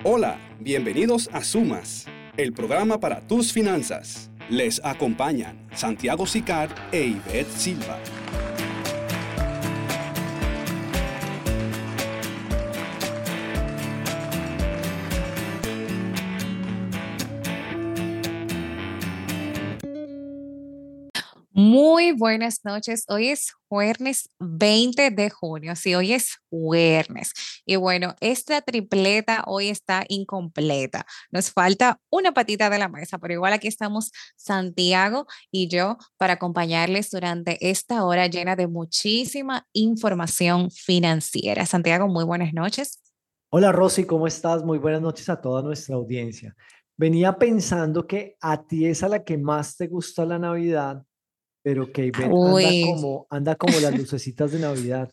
Hola, bienvenidos a Sumas, el programa para tus finanzas. Les acompañan Santiago Sicar e Ivette Silva. Muy buenas noches. Hoy es jueves 20 de junio. Sí, hoy es jueves. Y bueno, esta tripleta hoy está incompleta. Nos falta una patita de la mesa, pero igual aquí estamos Santiago y yo para acompañarles durante esta hora llena de muchísima información financiera. Santiago, muy buenas noches. Hola Rosy, ¿cómo estás? Muy buenas noches a toda nuestra audiencia. Venía pensando que a ti es a la que más te gusta la Navidad, pero que Ivette Uy, anda como las lucecitas de Navidad.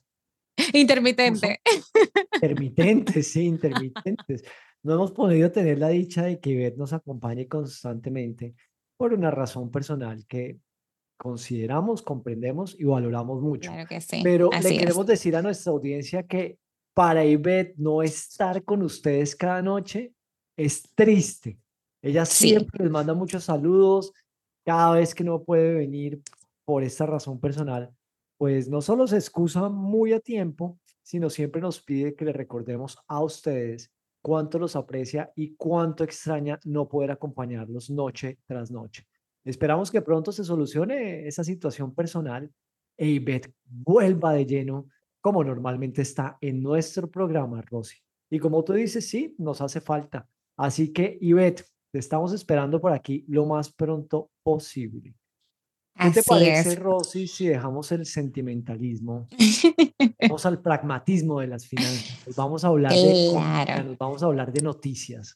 ¿Cómo son? intermitente. Intermitentes, sí, intermitentes. No hemos podido tener la dicha de que Ivette nos acompañe constantemente por una razón personal que consideramos, comprendemos y valoramos mucho. Claro que sí, Pero le así es. queremos decir a nuestra audiencia que para Ivette no estar con ustedes cada noche es triste. Ella Sí. siempre les manda muchos saludos cada vez que no puede venir por esta razón personal, pues no solo se excusa muy a tiempo, sino siempre nos pide que le recordemos a ustedes cuánto los aprecia y cuánto extraña no poder acompañarlos noche tras noche. Esperamos que pronto se solucione esa situación personal e Ivette vuelva de lleno como normalmente está en nuestro programa, Rosy. Y como tú dices, sí, nos hace falta. Así que, Ivette, te estamos esperando por aquí lo más pronto posible. ¿Qué te Así parece, es. Rosy, si dejamos el sentimentalismo, vamos al pragmatismo de las finanzas? Nos vamos a hablar de economía, Claro, nos vamos a hablar de noticias.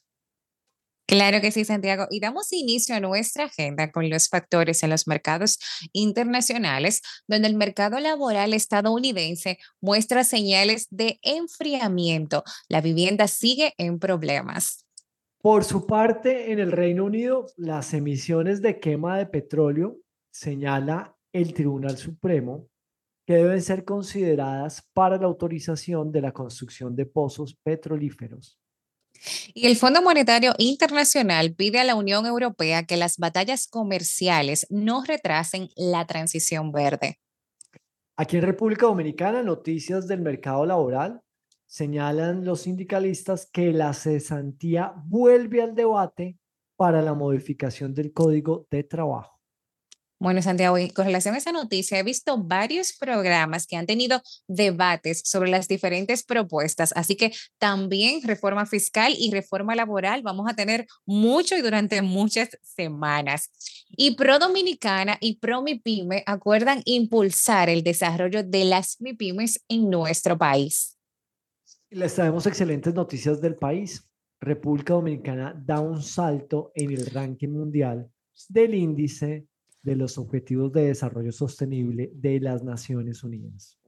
claro que sí, Santiago. Y damos inicio a nuestra agenda con los factores en los mercados internacionales, donde el mercado laboral estadounidense muestra señales de enfriamiento. La vivienda sigue en problemas. Por su parte, en el Reino Unido, las emisiones de quema de petróleo, señala el Tribunal Supremo, que deben ser consideradas para la autorización de la construcción de pozos petrolíferos. Y el Fondo Monetario Internacional pide a la Unión Europea que las batallas comerciales no retrasen la transición verde. Aquí en República Dominicana, noticias del mercado laboral señalan los sindicalistas que la cesantía vuelve al debate para la modificación del Código de Trabajo. Bueno, Santiago, y con relación a esa noticia, he visto varios programas que han tenido debates sobre las diferentes propuestas, así que también reforma fiscal y reforma laboral vamos a tener mucho y durante muchas semanas. Y Pro Dominicana y Pro MIPYME acuerdan impulsar el desarrollo de las MIPYMES en nuestro país. Les traemos excelentes noticias del país. República Dominicana da un salto en el ranking mundial del índice de los Objetivos de Desarrollo Sostenible de las Naciones Unidas.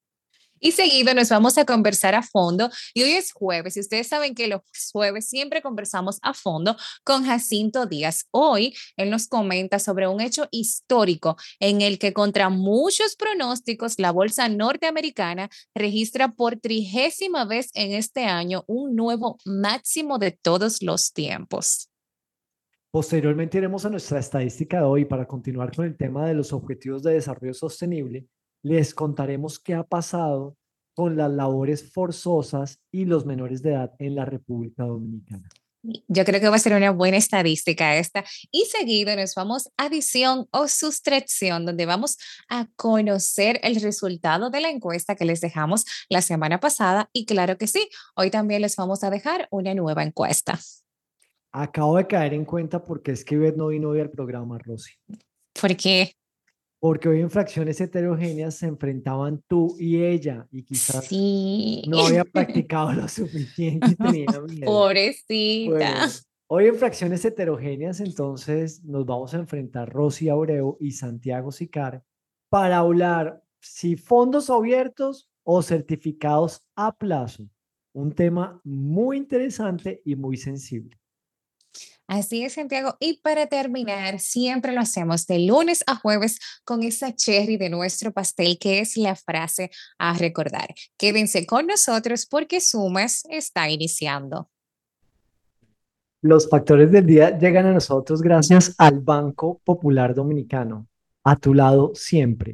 Y seguido nos vamos a conversar a fondo. Y hoy es jueves, y ustedes saben que los jueves siempre conversamos a fondo con Jacinto Díaz. Hoy él nos comenta sobre un hecho histórico en el que contra muchos pronósticos la bolsa norteamericana registra por 30ª vez en este año un nuevo máximo de todos los tiempos. Posteriormente iremos a nuestra estadística de hoy para continuar con el tema de los Objetivos de Desarrollo Sostenible. Les contaremos qué ha pasado con las labores forzosas y los menores de edad en la República Dominicana. Yo creo que va a ser una buena estadística esta. Y seguido nos vamos a adición o sustracción, donde vamos a conocer el resultado de la encuesta que les dejamos la semana pasada. Y claro que sí, hoy también les vamos a dejar una nueva encuesta. Acabo de caer en cuenta porque es que Ivette no vino hoy al programa, Rosy. Porque Porque hoy en fracciones heterogéneas se enfrentaban tú y ella y quizás sí, no había practicado lo suficiente y tenía miedo. pobrecita. Bueno, hoy en fracciones heterogéneas entonces nos vamos a enfrentar Rosy Abreu y Santiago Sicar para hablar si fondos abiertos o certificados a plazo. Un tema muy interesante y muy sensible. Así es, Santiago. Y para terminar, siempre lo hacemos de lunes a jueves con esa cherry de nuestro pastel, que es la frase a recordar. Quédense con nosotros porque Sumas está iniciando. Los factores del día llegan a nosotros gracias al Banco Popular Dominicano. A tu lado siempre.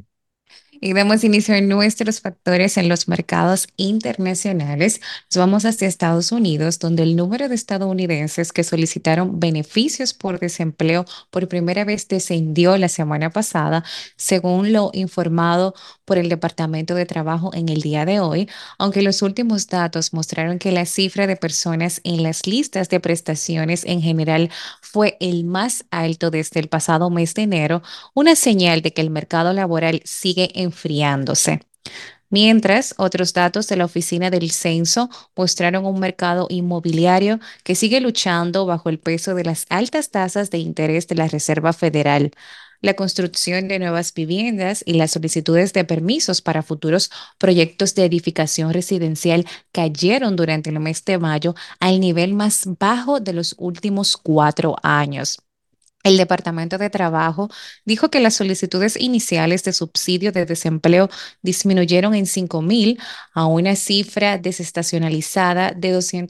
Y damos inicio a nuestros factores en los mercados internacionales. Nos vamos hacia Estados Unidos, donde el número de estadounidenses que solicitaron beneficios por desempleo por primera vez descendió la semana pasada, según lo informado por el Departamento de Trabajo en el día de hoy, aunque los últimos datos mostraron que la cifra de personas en las listas de prestaciones en general fue el más alto desde el pasado mes de enero, una señal de que el mercado laboral sigue enfriándose. Mientras, otros datos de la Oficina del Censo mostraron un mercado inmobiliario que sigue luchando bajo el peso de las altas tasas de interés de la Reserva Federal. La construcción de nuevas viviendas y las solicitudes de permisos para futuros proyectos de edificación residencial cayeron durante el mes de mayo al nivel más bajo de los últimos 4 años. El Departamento de Trabajo dijo que las solicitudes iniciales de subsidio de desempleo disminuyeron en 5.000 a una cifra desestacionalizada de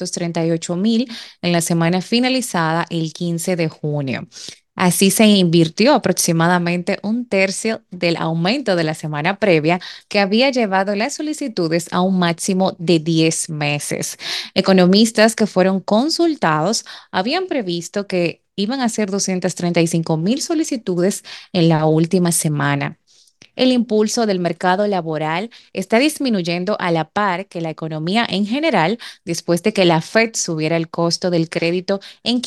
238.000 en la semana finalizada el 15 de junio. Así se invirtió aproximadamente un tercio del aumento de la semana previa que había llevado las solicitudes a un máximo de 10 meses. Economistas que fueron consultados habían previsto que iban a ser 235.000 solicitudes en la última semana. El impulso del mercado laboral está disminuyendo a la par que la economía en general, después de que la Fed subiera el costo del crédito en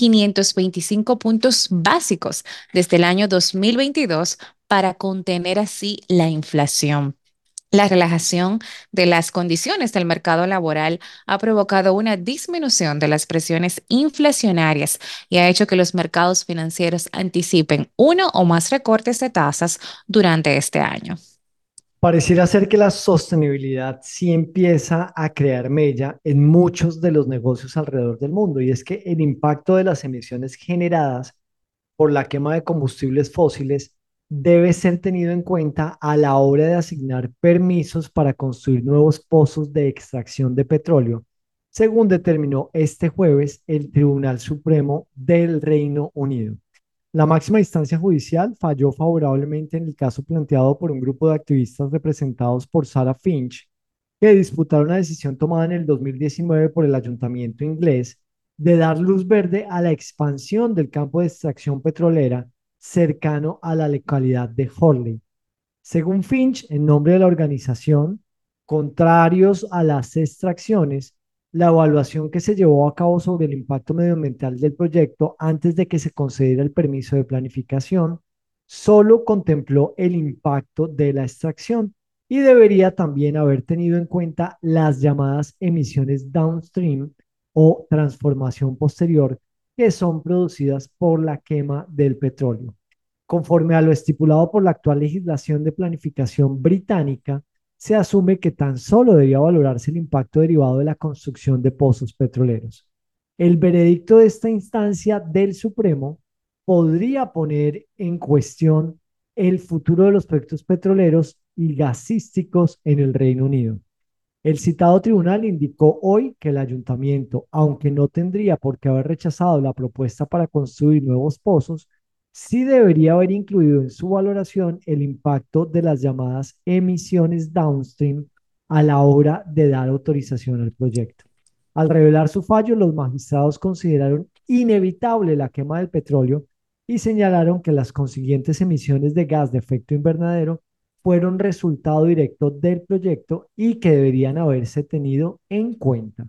525 puntos básicos desde el año 2022 para contener así la inflación. La relajación de las condiciones del mercado laboral ha provocado una disminución de las presiones inflacionarias y ha hecho que los mercados financieros anticipen uno o más recortes de tasas durante este año. Pareciera ser que la sostenibilidad sí empieza a crear mella en muchos de los negocios alrededor del mundo, y es que el impacto de las emisiones generadas por la quema de combustibles fósiles debe ser tenido en cuenta a la hora de asignar permisos para construir nuevos pozos de extracción de petróleo, según determinó este jueves el Tribunal Supremo del Reino Unido. La máxima instancia judicial falló favorablemente en el caso planteado por un grupo de activistas representados por Sarah Finch, que disputaron una decisión tomada en el 2019 por el ayuntamiento inglés de dar luz verde a la expansión del campo de extracción petrolera cercano a la localidad de Horley. Según Finch, en nombre de la organización, contrarios a las extracciones, la evaluación que se llevó a cabo sobre el impacto medioambiental del proyecto antes de que se concediera el permiso de planificación solo contempló el impacto de la extracción y debería también haber tenido en cuenta las llamadas emisiones downstream o transformación posterior que son producidas por la quema del petróleo. Conforme a lo estipulado por la actual legislación de planificación británica, se asume que tan solo debería valorarse el impacto derivado de la construcción de pozos petroleros. El veredicto de esta instancia del Supremo podría poner en cuestión el futuro de los proyectos petroleros y gasísticos en el Reino Unido. El citado tribunal indicó hoy que el ayuntamiento, aunque no tendría por qué haber rechazado la propuesta para construir nuevos pozos, sí debería haber incluido en su valoración el impacto de las llamadas emisiones downstream a la hora de dar autorización al proyecto. Al revelar su fallo, los magistrados consideraron inevitable la quema del petróleo y señalaron que las consiguientes emisiones de gas de efecto invernadero fueron resultado directo del proyecto y que deberían haberse tenido en cuenta.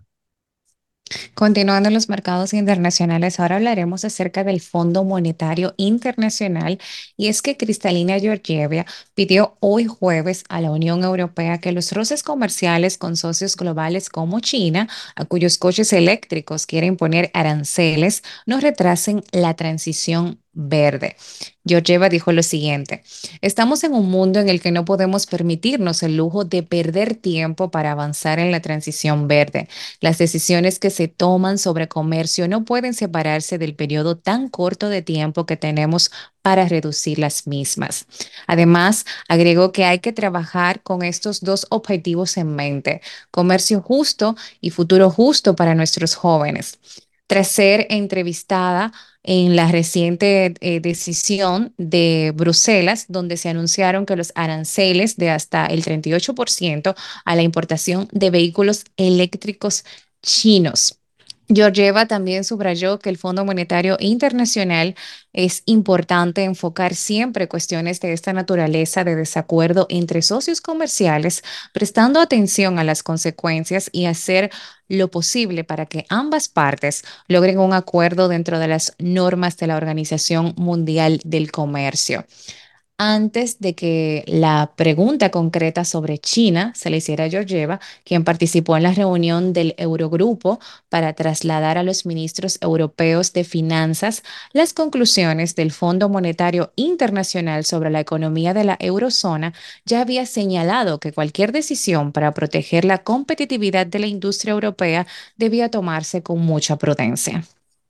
Continuando en los mercados internacionales, ahora hablaremos acerca del Fondo Monetario Internacional y es que Kristalina Georgieva pidió hoy jueves a la Unión Europea que los roces comerciales con socios globales como China, a cuyos coches eléctricos quiere imponer aranceles, no retrasen la transición verde. Georgieva dijo lo siguiente: estamos en un mundo en el que no podemos permitirnos el lujo de perder tiempo para avanzar en la transición verde. Las decisiones que se toman sobre comercio no pueden separarse del periodo tan corto de tiempo que tenemos para reducir las mismas. Además, agregó que hay que trabajar con estos dos objetivos en mente: comercio justo y futuro justo para nuestros jóvenes. tras ser entrevistada en la reciente decisión de Bruselas, donde se anunciaron que los aranceles de hasta el 38% a la importación de vehículos eléctricos chinos. Georgieva también subrayó que el Fondo Monetario Internacional es importante enfocar siempre cuestiones de esta naturaleza de desacuerdo entre socios comerciales, prestando atención a las consecuencias y hacer lo posible para que ambas partes logren un acuerdo dentro de las normas de la Organización Mundial del Comercio. Antes de que la pregunta concreta sobre China se le hiciera a Georgieva, quien participó en la reunión del Eurogrupo para trasladar a los ministros europeos de finanzas las conclusiones del Fondo Monetario Internacional sobre la economía de la eurozona, ya había señalado que cualquier decisión para proteger la competitividad de la industria europea debía tomarse con mucha prudencia.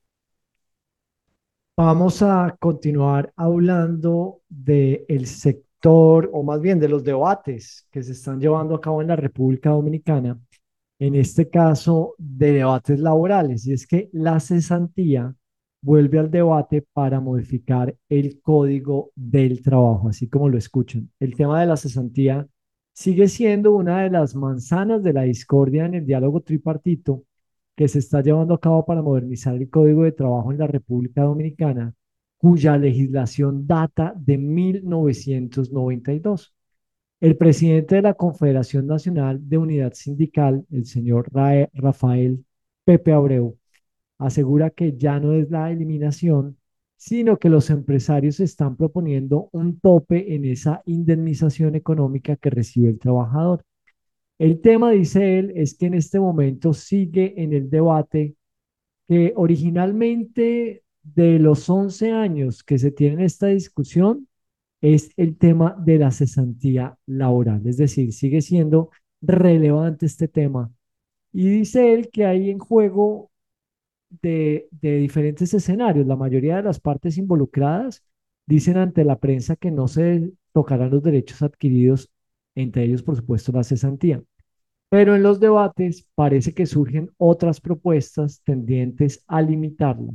Vamos a continuar hablando del sector, o más bien de los debates que se están llevando a cabo en la República Dominicana, en este caso de debates laborales, y es que la cesantía vuelve al debate para modificar el código del trabajo, así como lo escuchan. El tema de la cesantía sigue siendo una de las manzanas de la discordia en el diálogo tripartito que se está llevando a cabo para modernizar el Código de Trabajo en la República Dominicana, cuya legislación data de 1992. El presidente de la Confederación Nacional de Unidad Sindical, el señor Rafael Pepe Abreu, asegura que ya no es la eliminación, sino que los empresarios están proponiendo un tope en esa indemnización económica que recibe el trabajador. El tema, dice él, es que en este momento sigue en el debate que originalmente de los 11 años que se tiene esta discusión es el tema de la cesantía laboral, es decir, sigue siendo relevante este tema. Y dice él que hay en juego de diferentes escenarios. La mayoría de las partes involucradas dicen ante la prensa que no se tocarán los derechos adquiridos, entre ellos, por supuesto, la cesantía. Pero en los debates parece que surgen otras propuestas tendientes a limitarla.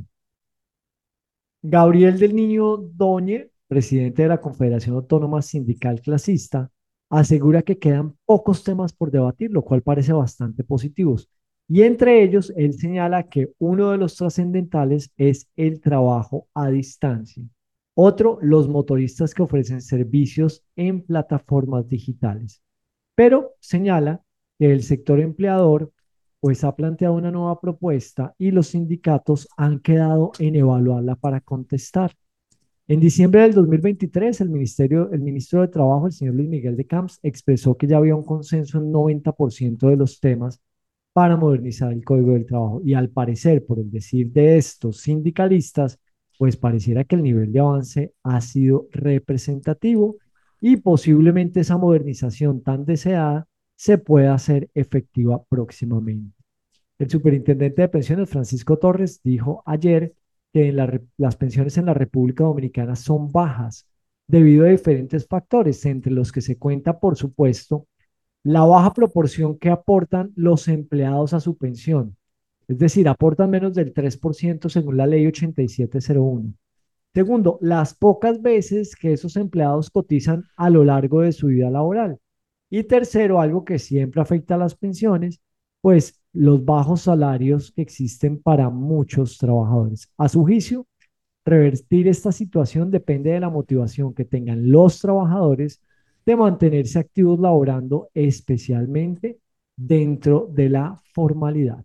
Gabriel del Niño Doñe, presidente de la Confederación Autónoma Sindical Clasista, asegura que quedan pocos temas por debatir, lo cual parece bastante positivo. Y entre ellos, él señala que uno de los trascendentales es el trabajo a distancia. Otro, los motoristas que ofrecen servicios en plataformas digitales. Pero señala que el sector empleador pues ha planteado una nueva propuesta y los sindicatos han quedado en evaluarla para contestar. En diciembre del 2023, el ministro de Trabajo, el señor Luis Miguel de Camps, expresó que ya había un consenso en 90% de los temas para modernizar el Código del Trabajo. Y al parecer, por el decir de estos sindicalistas, pues pareciera que el nivel de avance ha sido representativo y posiblemente esa modernización tan deseada se pueda hacer efectiva próximamente. El superintendente de pensiones, Francisco Torres, dijo ayer que las pensiones en la República Dominicana son bajas debido a diferentes factores, entre los que se cuenta, por supuesto, la baja proporción que aportan los empleados a su pensión. Es decir, aportan menos del 3% según la ley 8701. Segundo, las pocas veces que esos empleados cotizan a lo largo de su vida laboral. Y tercero, algo que siempre afecta a las pensiones, pues los bajos salarios que existen para muchos trabajadores. A su juicio, revertir esta situación depende de la motivación que tengan los trabajadores de mantenerse activos laborando, especialmente dentro de la formalidad.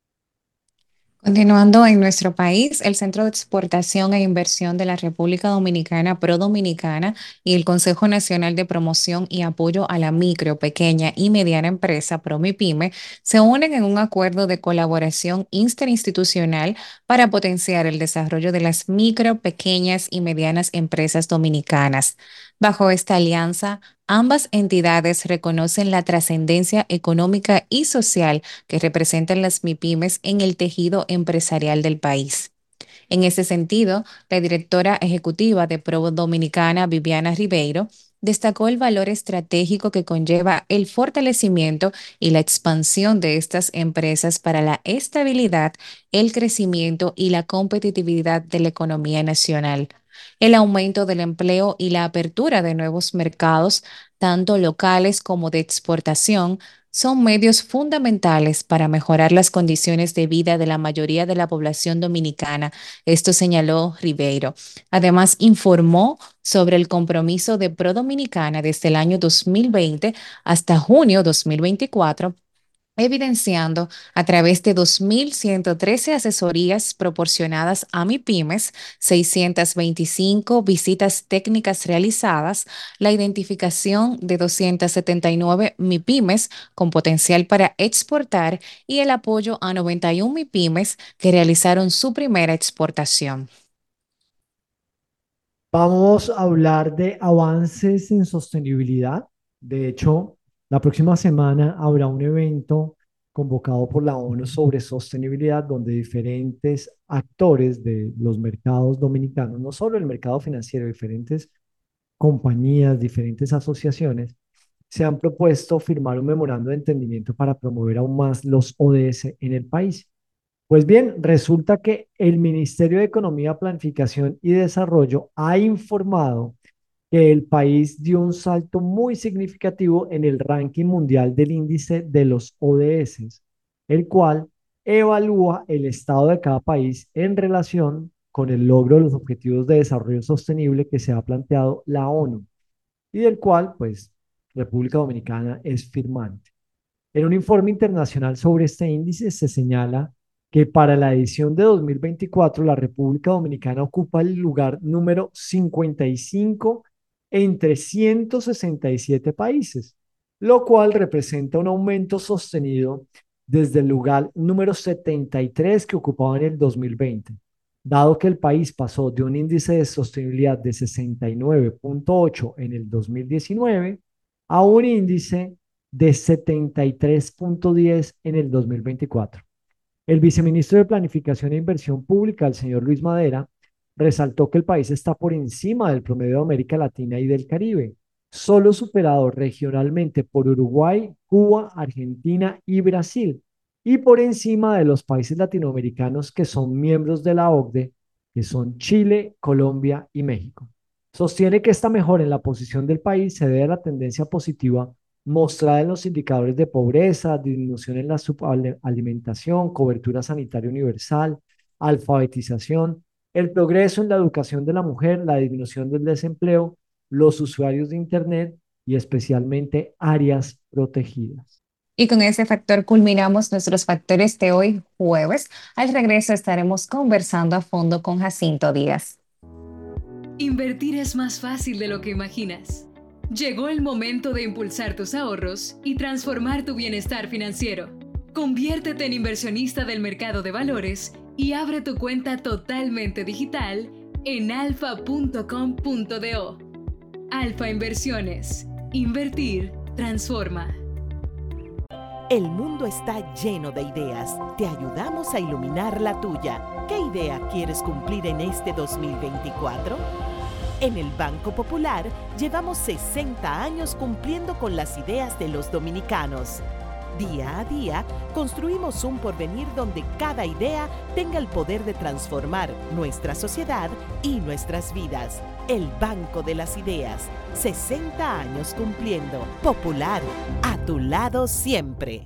Continuando en nuestro país, el Centro de Exportación e Inversión de la República Dominicana, ProDominicana, y el Consejo Nacional de Promoción y Apoyo a la Micro, Pequeña y Mediana Empresa, PROMIPYME, se unen en un acuerdo de colaboración interinstitucional para potenciar el desarrollo de las micro, pequeñas y medianas empresas dominicanas. Bajo esta alianza, ambas entidades reconocen la trascendencia económica y social que representan las MIPIMES en el tejido empresarial del país. En ese sentido, la directora ejecutiva de Pro Dominicana, Viviana Ribeiro, destacó el valor estratégico que conlleva el fortalecimiento y la expansión de estas empresas para la estabilidad, el crecimiento y la competitividad de la economía nacional. El aumento del empleo y la apertura de nuevos mercados, tanto locales como de exportación, son medios fundamentales para mejorar las condiciones de vida de la mayoría de la población dominicana. Esto señaló Ribeiro. Además, informó sobre el compromiso de ProDominicana desde el año 2020 hasta junio 2024, evidenciando a través de 2.113 asesorías proporcionadas a MIPYMES, 625 visitas técnicas realizadas, la identificación de 279 MIPYMES con potencial para exportar y el apoyo a 91 MIPYMES que realizaron su primera exportación. Vamos a hablar de avances en sostenibilidad. De hecho, la próxima semana habrá un evento convocado por la ONU sobre sostenibilidad, donde diferentes actores de los mercados dominicanos, no solo el mercado financiero, diferentes compañías, diferentes asociaciones, se han propuesto firmar un memorando de entendimiento para promover aún más los ODS en el país. Pues bien, resulta que el Ministerio de Economía, Planificación y Desarrollo ha informado que el país dio un salto muy significativo en el ranking mundial del índice de los ODS, el cual evalúa el estado de cada país en relación con el logro de los objetivos de desarrollo sostenible que se ha planteado la ONU y del cual, pues, República Dominicana es firmante. En un informe internacional sobre este índice se señala que para la edición de 2024 la República Dominicana ocupa el lugar número 55 entre 167 países, lo cual representa un aumento sostenido desde el lugar número 73 que ocupaba en el 2020, dado que el país pasó de un índice de sostenibilidad de 69.8 en el 2019 a un índice de 73.10 en el 2024. El viceministro de Planificación e Inversión Pública, el señor Luis Madera, resaltó que el país está por encima del promedio de América Latina y del Caribe, solo superado regionalmente por Uruguay, Cuba, Argentina y Brasil, y por encima de los países latinoamericanos que son miembros de la OCDE, que son Chile, Colombia y México. Sostiene que esta mejora en la posición del país se debe a la tendencia positiva mostrada en los indicadores de pobreza, disminución en la subalimentación, cobertura sanitaria universal, alfabetización, el progreso en la educación de la mujer, la disminución del desempleo, los usuarios de Internet y especialmente áreas protegidas. Y con ese factor culminamos nuestros factores de hoy jueves. Al regreso estaremos conversando a fondo con Jacinto Díaz. Invertir es más fácil de lo que imaginas. Llegó el momento de impulsar tus ahorros y transformar tu bienestar financiero. Conviértete en inversionista del mercado de valores y abre tu cuenta totalmente digital en alfa.com.do. Alfa Inversiones. Invertir transforma. El mundo está lleno de ideas. Te ayudamos a iluminar la tuya. ¿Qué idea quieres cumplir en este 2024? En el Banco Popular llevamos 60 años cumpliendo con las ideas de los dominicanos. Día a día, construimos un porvenir donde cada idea tenga el poder de transformar nuestra sociedad y nuestras vidas. El Banco de las Ideas, 60 años cumpliendo. Popular, a tu lado siempre.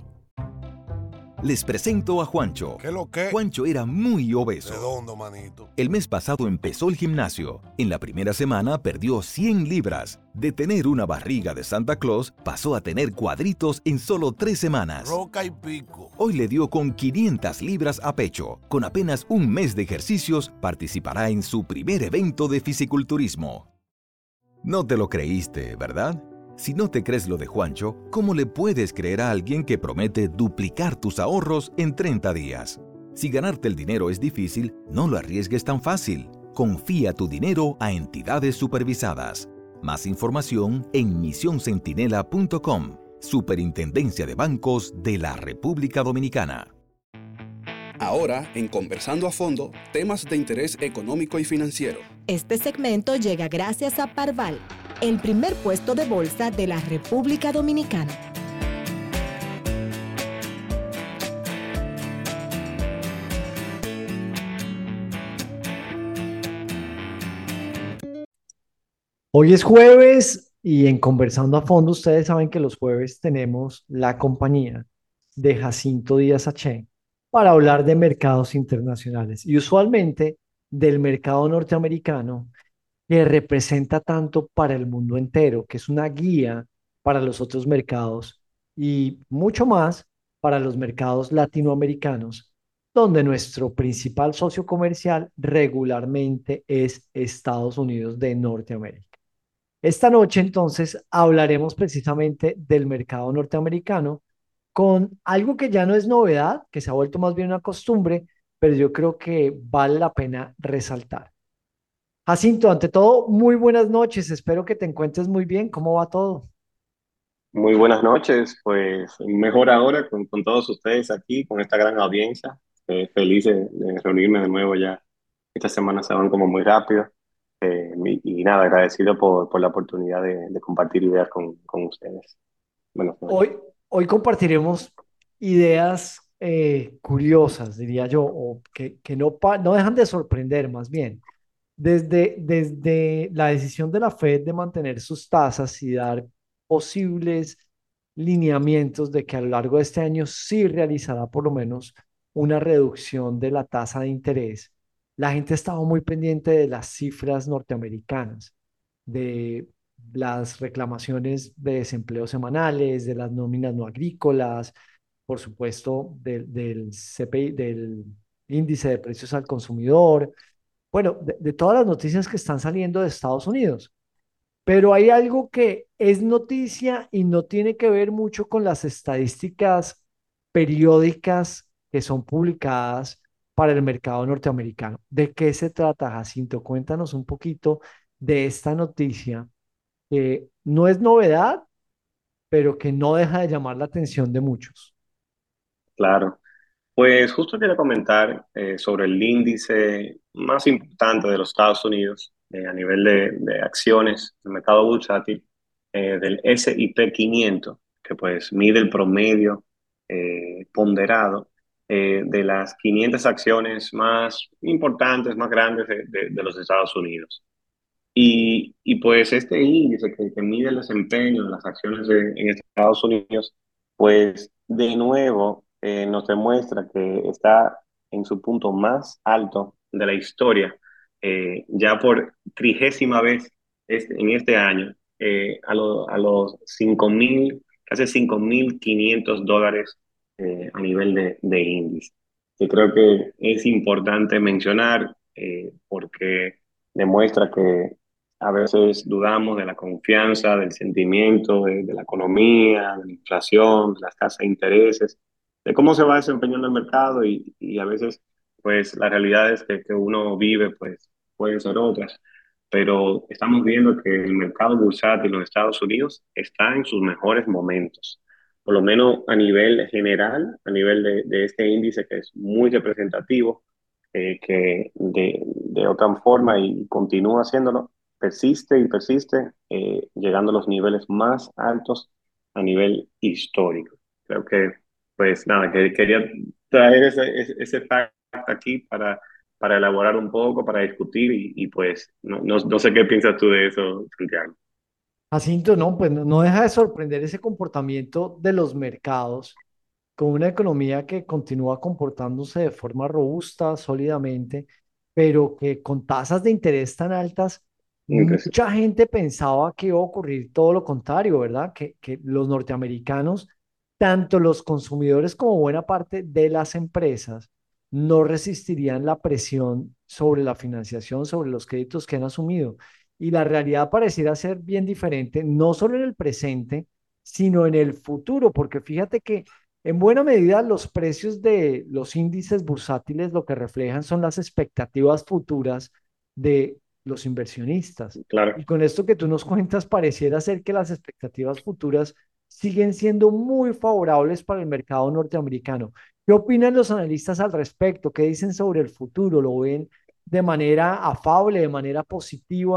Les presento a Juancho. ¿Qué lo que? Juancho era muy obeso. Redondo, manito. El mes pasado empezó el gimnasio. En la primera semana perdió 100 libras. De tener una barriga de Santa Claus, pasó a tener cuadritos en solo 3 semanas. Roca y pico. Hoy le dio con 500 libras a pecho. Con apenas un mes de ejercicios, participará en su primer evento de fisiculturismo. No te lo creíste, ¿verdad? Si no te crees lo de Juancho, ¿cómo le puedes creer a alguien que promete duplicar tus ahorros en 30 días? Si ganarte el dinero es difícil, no lo arriesgues tan fácil. Confía tu dinero a entidades supervisadas. Más información en misioncentinela.com, Superintendencia de Bancos de la República Dominicana. Ahora, en Conversando a Fondo, temas de interés económico y financiero. Este segmento llega gracias a Parval, el primer puesto de bolsa de la República Dominicana. Hoy es jueves y en Conversando a Fondo ustedes saben que los jueves tenemos la compañía de Jacinto Díaz Aché para hablar de mercados internacionales y usualmente del mercado norteamericano que representa tanto para el mundo entero, que es una guía para los otros mercados y mucho más para los mercados latinoamericanos, donde nuestro principal socio comercial regularmente es Estados Unidos de Norteamérica. Esta noche entonces hablaremos precisamente del mercado norteamericano con algo que ya no es novedad, que se ha vuelto más bien una costumbre, pero yo creo que vale la pena resaltar. Jacinto, ante todo, muy buenas noches. Espero que te encuentres muy bien. ¿Cómo va todo? Muy buenas noches, pues mejor ahora con todos ustedes aquí, con esta gran audiencia. Feliz de reunirme de nuevo ya. Estas semanas se van como muy rápido. Y nada, agradecido por la oportunidad de compartir ideas con ustedes. Buenas noches. Hoy, hoy compartiremos ideas curiosas, diría yo, o que no dejan de sorprender más bien. Desde la decisión de la Fed de mantener sus tasas y dar posibles lineamientos de que a lo largo de este año sí realizará por lo menos una reducción de la tasa de interés, la gente estaba muy pendiente de las cifras norteamericanas, de las reclamaciones de desempleo semanales, de las nóminas no agrícolas, por supuesto, del CPI, del índice de precios al consumidor, bueno, de todas las noticias que están saliendo de Estados Unidos. Pero hay algo que es noticia y no tiene que ver mucho con las estadísticas periódicas que son publicadas para el mercado norteamericano. ¿De qué se trata, Jacinto? Cuéntanos un poquito de esta noticia que no es novedad, pero que no deja de llamar la atención de muchos. Claro. Pues justo quería comentar sobre el índice más importante de los Estados Unidos a nivel de acciones, del mercado bursátil, del S&P 500, que pues mide el promedio ponderado de las 500 acciones más importantes, más grandes de los Estados Unidos. Y pues este índice que mide el desempeño de las acciones en Estados Unidos, pues de nuevo nos demuestra que está en su punto más alto de la historia, ya por 30ª vez en este año, a los 5.000, casi $5.500 a nivel de índice. Yo creo que es importante mencionar porque demuestra que a veces dudamos de la confianza, del sentimiento, de la economía, de la inflación, de las tasas de intereses, de cómo se va desempeñando el mercado y a veces, pues, las realidades que uno vive, pues, pueden ser otras. Pero estamos viendo que el mercado bursátil en los Estados Unidos está en sus mejores momentos. Por lo menos a nivel general, a nivel de este índice que es muy representativo, que de otra forma y continúa haciéndolo, persiste y persiste, llegando a los niveles más altos a nivel histórico. Creo que, pues nada, que quería traer ese fact aquí para elaborar un poco, para discutir y pues no sé qué piensas tú de eso, Santiago. Jacinto, no, pues no deja de sorprender ese comportamiento de los mercados con una economía que continúa comportándose de forma robusta, sólidamente, pero que con tasas de interés tan altas, Impresionante. mucha gente pensaba que iba a ocurrir todo lo contrario, ¿verdad? Que los norteamericanos, tanto los consumidores como buena parte de las empresas, no resistirían la presión sobre la financiación, sobre los créditos que han asumido. Y la realidad pareciera ser bien diferente, no solo en el presente, sino en el futuro, porque fíjate que en buena medida, los precios de los índices bursátiles lo que reflejan son las expectativas futuras de los inversionistas. Claro. Y con esto que tú nos cuentas, pareciera ser que las expectativas futuras siguen siendo muy favorables para el mercado norteamericano. ¿Qué opinan los analistas al respecto? ¿Qué dicen sobre el futuro? ¿Lo ven de manera afable, de manera positiva?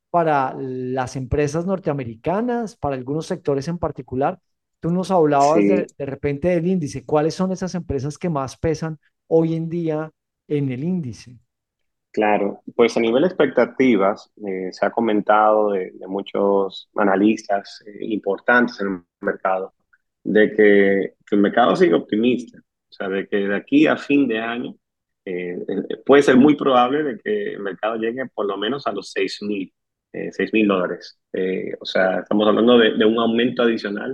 para las empresas norteamericanas, para algunos sectores en particular. Tú nos hablabas Sí, de repente del índice. ¿Cuáles son esas empresas que más pesan hoy en día en el índice? claro. Pues a nivel de expectativas, se ha comentado de muchos analistas importantes en el mercado, de que el mercado sigue optimista. O sea, de que de aquí a fin de año puede ser muy probable de que el mercado llegue por lo menos a los 6.000 dólares. O sea, estamos hablando de un aumento adicional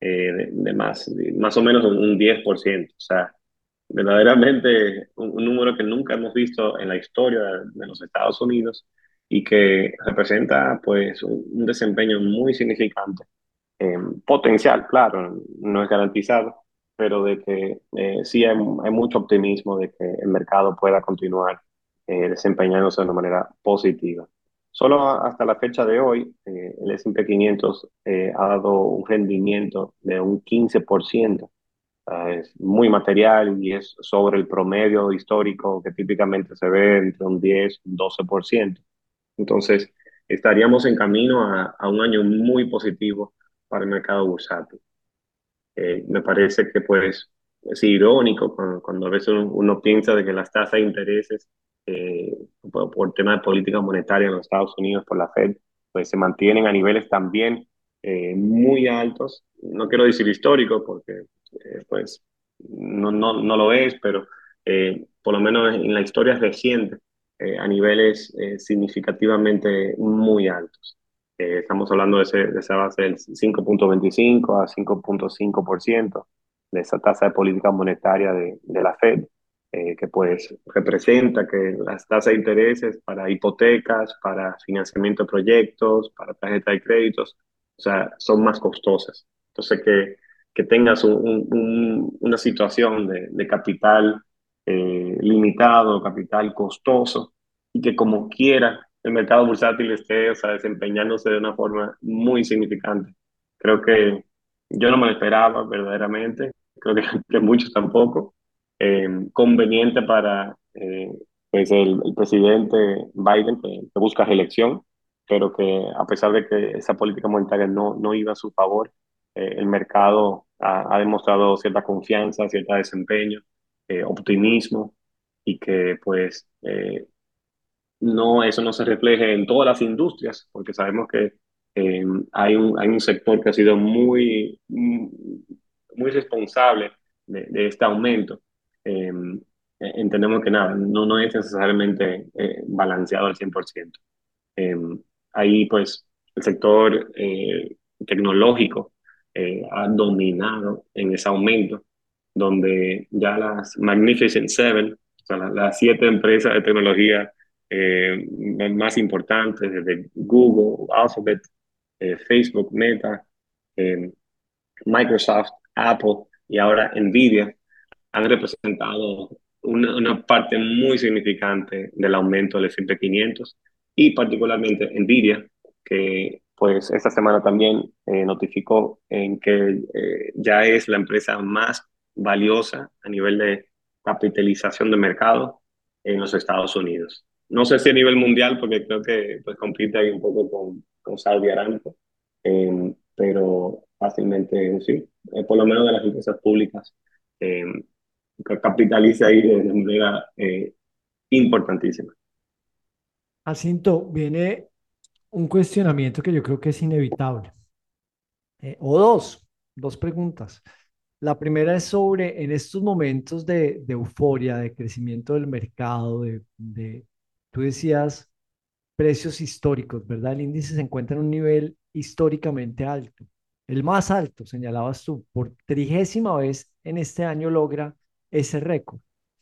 más o menos un 10%. O sea, verdaderamente un número que nunca hemos visto en la historia de los Estados Unidos y que representa pues un desempeño muy significante. Potencial, claro, no es garantizado, pero de que sí hay mucho optimismo de que el mercado pueda continuar desempeñándose de una manera positiva. Solo hasta la fecha de hoy, el S&P 500 ha dado un rendimiento de un 15%. Es muy material y es sobre el promedio histórico que típicamente se ve entre un 10 y un 12%. Entonces, estaríamos en camino a un año muy positivo para el mercado bursátil. Me parece que pues es irónico cuando a veces uno piensa de que las tasas de intereses por tema de política monetaria en los Estados Unidos por la Fed, pues se mantienen a niveles también muy altos. No quiero decir histórico porque pues no lo es, pero por lo menos en la historia reciente a niveles significativamente muy altos. Estamos hablando de esa base del 5.25 a 5.5% de esa tasa de política monetaria de la Fed, que pues representa que las tasas de intereses para hipotecas, para financiamiento de proyectos, para tarjeta de créditos, o sea, son más costosas. Entonces, que tengas una situación de capital limitado, capital costoso, y que como quiera el mercado bursátil esté, o sea, desempeñándose de una forma muy significante. Creo que yo no me lo esperaba verdaderamente, creo que muchos tampoco. Conveniente para pues el presidente Biden, que busca reelección, pero que a pesar de que esa política monetaria no iba a su favor, el mercado ha demostrado cierta confianza, cierto desempeño, optimismo, y que pues no, eso no se refleje en todas las industrias, porque sabemos que hay un sector que ha sido muy responsable de este aumento. Entendemos que nada, no es necesariamente balanceado al 100%. Eh, Ahí pues el sector tecnológico ha dominado en ese aumento, donde ya las Magnificent Seven, o sea, las siete empresas de tecnología más importantes, desde Google, Alphabet, Facebook, Meta, eh, Microsoft, Apple y ahora Nvidia, han representado una parte muy significante del aumento del S&P 500 y particularmente Nvidia, que pues esta semana también notificó en que ya es la empresa más valiosa a nivel de capitalización de mercado en los Estados Unidos. No sé si a nivel mundial, porque creo que pues compite ahí un poco con Saudi Aramco, pero fácilmente sí, por lo menos de las empresas públicas eh, que capitalice ahí de manera importantísima. Jacinto, viene un cuestionamiento que yo creo que es inevitable. O dos preguntas. La primera es sobre, en estos momentos de euforia, de crecimiento del mercado, tú decías precios históricos, ¿verdad? El índice se encuentra en un nivel históricamente alto, el más alto, señalabas tú, por 30ª vez en este año logra ese récord.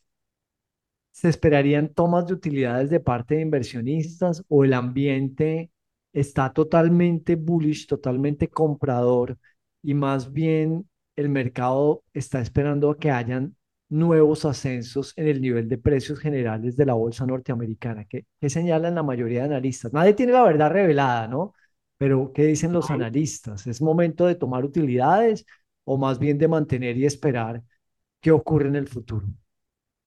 ¿Se esperarían tomas de utilidades de parte de inversionistas o el ambiente está totalmente bullish, totalmente comprador y más bien el mercado está esperando a que hayan nuevos ascensos en el nivel de precios generales de la bolsa norteamericana? ¿Qué señalan la mayoría de analistas? Nadie tiene la verdad revelada, ¿no? Pero ¿qué dicen los analistas? ¿Es momento de tomar utilidades o más bien de mantener y esperar qué ocurre en el futuro?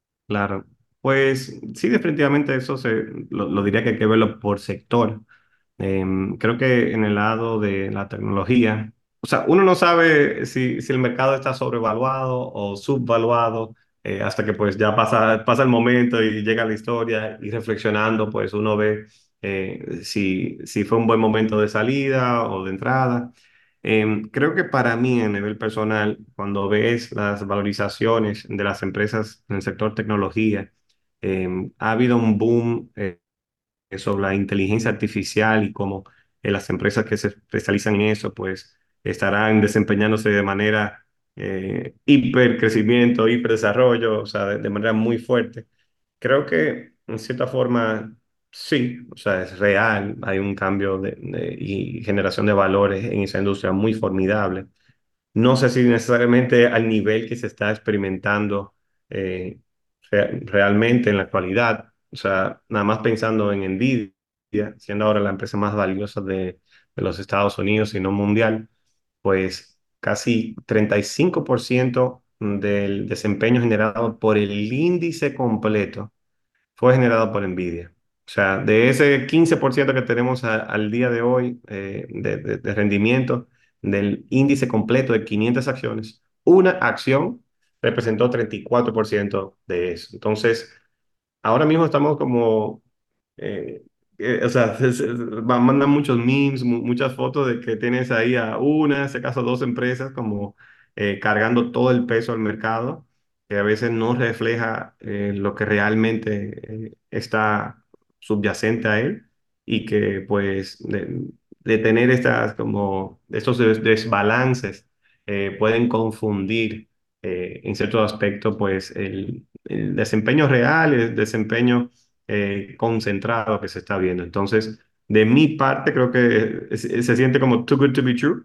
Claro, pues sí, definitivamente eso lo diría que hay que verlo por sector. Creo que en el lado de la tecnología, o sea, uno no sabe si el mercado está sobrevaluado o subvaluado, hasta que pues ya pasa el momento y llega la historia y reflexionando, pues uno ve si fue un buen momento de salida o de entrada. Creo que para mí, a nivel personal, cuando ves las valorizaciones de las empresas en el sector tecnología, ha habido un boom sobre la inteligencia artificial y cómo las empresas que se especializan en eso, pues estarán desempeñándose de manera hiper crecimiento, hiper desarrollo, o sea, de manera muy fuerte. Creo que en cierta forma sí, o sea, es real, hay un cambio y generación de valores en esa industria muy formidable. No sé si necesariamente al nivel que se está experimentando eh, realmente en la actualidad. O sea, nada más pensando en Nvidia, siendo ahora la empresa más valiosa de los Estados Unidos y no mundial, pues casi 35% del desempeño generado por el índice completo fue generado por Nvidia. O sea, de ese 15% que tenemos al día de hoy de rendimiento del índice completo de 500 acciones, una acción representó 34% de eso. Entonces, ahora mismo estamos como, eh, o sea, mandan muchos memes, muchas fotos de que tienes ahí a una, en este caso dos empresas, como cargando todo el peso al mercado, que a veces no refleja lo que realmente está subyacente a él y que pues de tener estas como estos desbalances pueden confundir en cierto aspecto pues el desempeño real, el desempeño concentrado que se está viendo. Entonces, de mi parte, creo que se siente como too good to be true,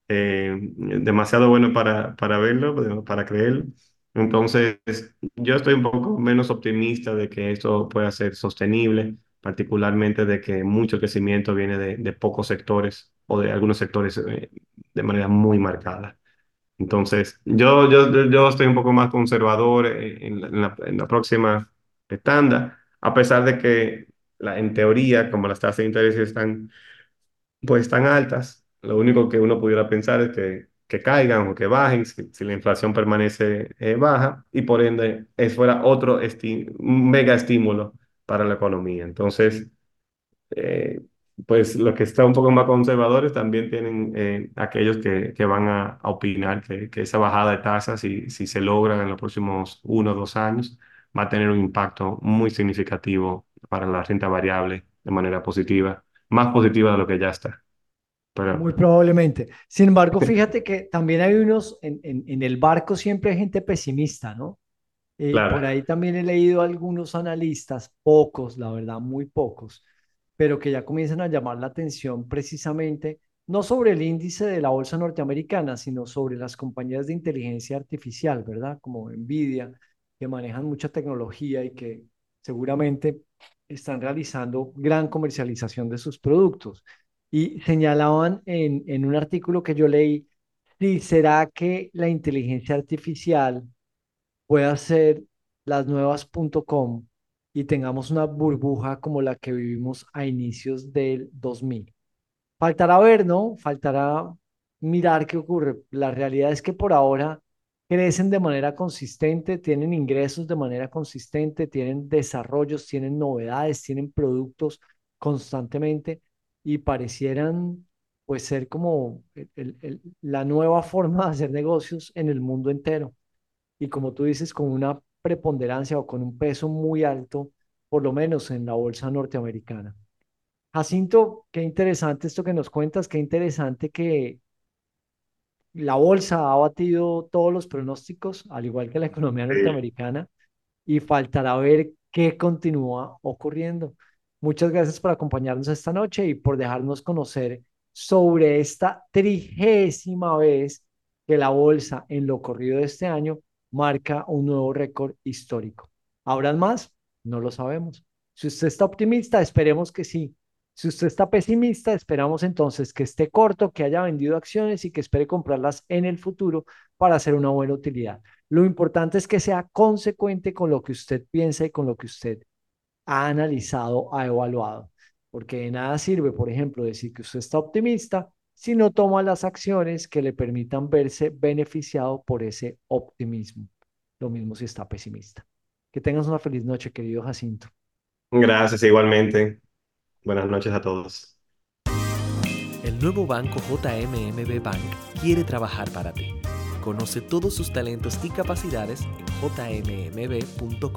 demasiado bueno para verlo, para creerlo. Entonces, yo estoy un poco menos optimista de que esto pueda ser sostenible, particularmente de que mucho crecimiento viene de pocos sectores o de algunos sectores de manera muy marcada. Entonces, yo estoy un poco más conservador en la próxima tanda, a pesar de que en teoría, como las tasas de interés están pues tan altas, lo único que uno pudiera pensar es que caigan o que bajen si la inflación permanece baja y por ende fuera otro un mega estímulo para la economía. Entonces, eh, pues los que están un poco más conservadores también tienen aquellos que van a opinar que esa bajada de tasas, si se logra en los próximos 1 o 2 años, va a tener un impacto muy significativo para la renta variable de manera positiva, más positiva de lo que ya está. Pero, Muy probablemente. Sin embargo, fíjate que también hay unos, en el barco siempre hay gente pesimista, ¿no? Por claro, ahí también he leído algunos analistas, pocos, la verdad, muy pocos, pero que ya comienzan a llamar la atención precisamente no sobre el índice de la bolsa norteamericana, sino sobre las compañías de inteligencia artificial, ¿verdad? Como Nvidia, que manejan mucha tecnología y que seguramente están realizando gran comercialización de sus productos. Y señalaban en un artículo que yo leí, si será que la inteligencia artificial pueda ser las nuevas .com y tengamos una burbuja como la que vivimos a inicios del 2000. Faltará ver, ¿no? Faltará mirar qué ocurre. La realidad es que por ahora crecen de manera consistente, tienen ingresos de manera consistente, tienen desarrollos, tienen novedades, tienen productos constantemente y parecieran pues ser como la nueva forma de hacer negocios en el mundo entero y como tú dices, con una preponderancia o con un peso muy alto, por lo menos en la bolsa norteamericana. Jacinto, qué interesante esto que nos cuentas, qué interesante que la bolsa ha batido todos los pronósticos, al igual que la economía sí. norteamericana, y faltará ver qué continúa ocurriendo. Muchas gracias por acompañarnos esta noche y por dejarnos conocer sobre esta 30ª vez que la bolsa en lo corrido de este año marca un nuevo récord histórico. ¿Habrán más? No lo sabemos. Si usted está optimista, esperemos que sí. Si usted está pesimista, esperamos entonces que esté corto, que haya vendido acciones y que espere comprarlas en el futuro para hacer una buena utilidad. Lo importante es que sea consecuente con lo que usted piensa y con lo que usted ha analizado, ha evaluado. porque de nada sirve, por ejemplo, decir que usted está optimista si no toma las acciones que le permitan verse beneficiado por ese optimismo. Lo mismo si está pesimista. Que tengas una feliz noche, querido Jacinto. Gracias, igualmente. Buenas noches a todos. El nuevo banco JMMB Bank quiere trabajar para ti. Conoce todos sus talentos y capacidades en jmmb.com.do.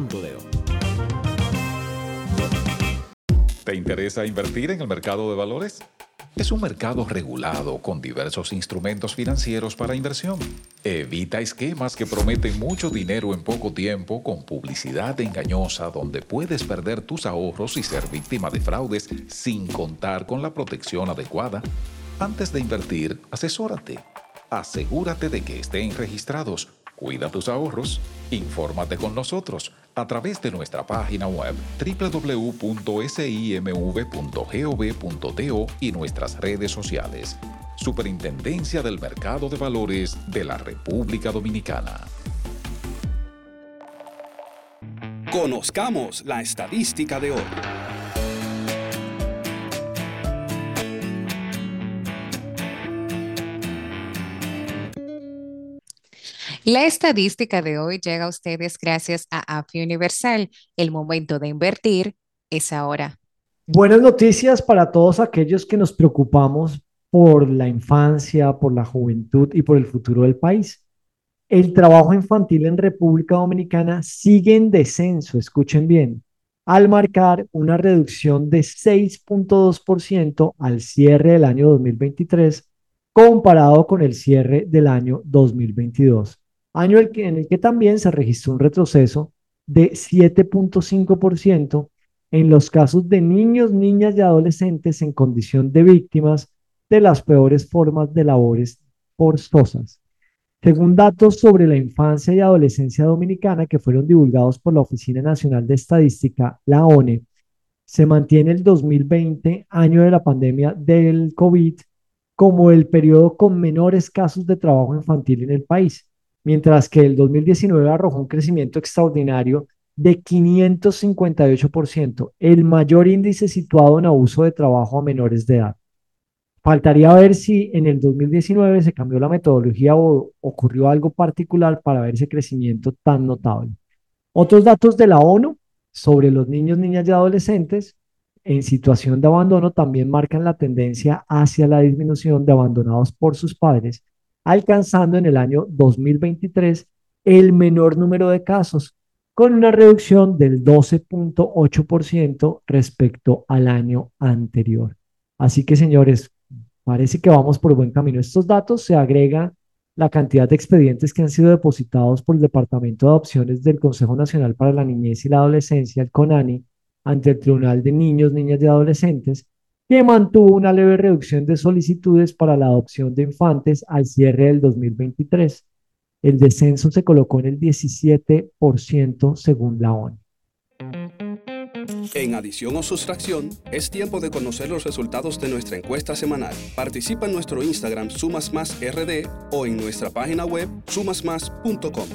¿Te interesa invertir en el mercado de valores? Es un mercado regulado con diversos instrumentos financieros para inversión. Evita esquemas que prometen mucho dinero en poco tiempo con publicidad engañosa donde puedes perder tus ahorros y ser víctima de fraudes sin contar con la protección adecuada. Antes de invertir, asesórate. Asegúrate de que estén registrados. Cuida tus ahorros. Infórmate con nosotros a través de nuestra página web www.simv.gov.do y nuestras redes sociales. Superintendencia del Mercado de Valores de la República Dominicana. Conozcamos la estadística de hoy. La estadística de hoy llega a ustedes gracias a AFI Universal. El momento de invertir es ahora. Buenas noticias para todos aquellos que nos preocupamos por la infancia, por la juventud y por el futuro del país. El trabajo infantil en República Dominicana sigue en descenso, escuchen bien, al marcar una reducción de 6.2% al cierre del año 2023 comparado con el cierre del año 2022, año en el que también se registró un retroceso de 7.5% en los casos de niños, niñas y adolescentes en condición de víctimas de las peores formas de labores forzosas. Según datos sobre la infancia y adolescencia dominicana que fueron divulgados por la Oficina Nacional de Estadística, la ONE, se mantiene el 2020, año de la pandemia del COVID, como el periodo con menores casos de trabajo infantil en el país, mientras que el 2019 arrojó un crecimiento extraordinario de 558%, el mayor índice situado en abuso de trabajo a menores de edad. Faltaría ver si en el 2019 se cambió la metodología o ocurrió algo particular para ver ese crecimiento tan notable. Otros datos de la ONU sobre los niños, niñas y adolescentes en situación de abandono también marcan la tendencia hacia la disminución de abandonados por sus padres, alcanzando en el año 2023 el menor número de casos, con una reducción del 12.8% respecto al año anterior. Así que, señores, parece que vamos por buen camino. Estos datos se agrega la cantidad de expedientes que han sido depositados por el Departamento de Adopciones del Consejo Nacional para la Niñez y la Adolescencia, el CONANI, ante el Tribunal de Niños, Niñas y Adolescentes, que mantuvo una leve reducción de solicitudes para la adopción de infantes al cierre del 2023. El descenso se colocó en el 17% según la ONU. En adición o sustracción, es tiempo de conocer los resultados de nuestra encuesta semanal. Participa en nuestro Instagram SumasMásRD o en nuestra página web sumasmas.com.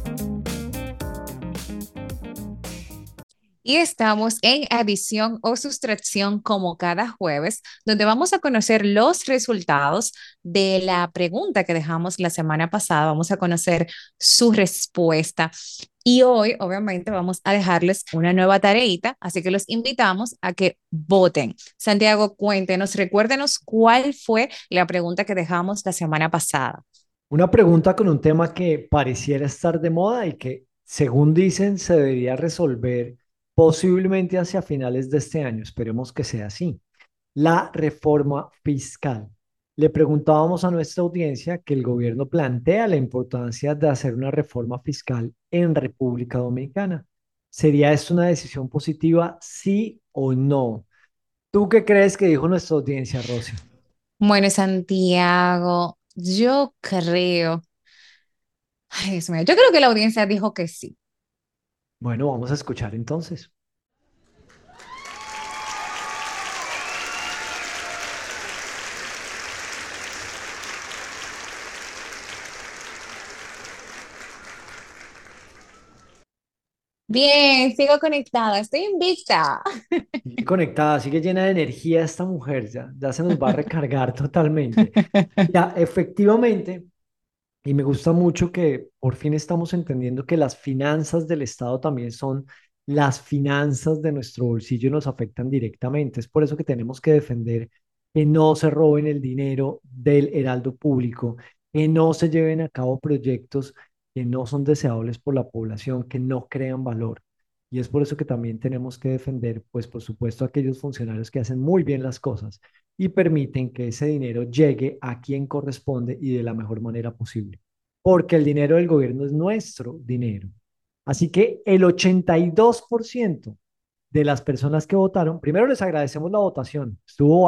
Y estamos en adición o sustracción como cada jueves, donde vamos a conocer los resultados de la pregunta que dejamos la semana pasada. Vamos a conocer su respuesta. Y hoy, obviamente, vamos a dejarles una nueva tareita, así que los invitamos a que voten. Santiago, cuéntenos, recuérdenos cuál fue la pregunta que dejamos la semana pasada. Una pregunta con un tema que pareciera estar de moda y que, según dicen, se debería resolver posiblemente hacia finales de este año. Esperemos que sea así. La reforma fiscal. Le preguntábamos a nuestra audiencia que el gobierno plantea la importancia de hacer una reforma fiscal en República Dominicana. ¿Sería esto una decisión positiva, sí o no? ¿Tú qué crees que dijo nuestra audiencia, Rosy? Bueno, Santiago, yo creo, ay Dios mío, yo creo que la audiencia dijo que sí. Bueno, vamos a escuchar entonces. Bien, sigo conectada, estoy invicta. Sigue conectada, sigue llena de energía esta mujer, ya se nos va a recargar totalmente. Ya, efectivamente, y me gusta mucho que por fin estamos entendiendo que las finanzas del Estado también son las finanzas de nuestro bolsillo y nos afectan directamente. Es por eso que tenemos que defender que no se roben el dinero del heraldo público, que no se lleven a cabo proyectos que no son deseables por la población, que no crean valor. Y es por eso que también tenemos que defender, pues por supuesto, a aquellos funcionarios que hacen muy bien las cosas y permiten que ese dinero llegue a quien corresponde y de la mejor manera posible. Porque el dinero del gobierno es nuestro dinero. Así que el 82% de las personas que votaron, primero les agradecemos la votación, estuvo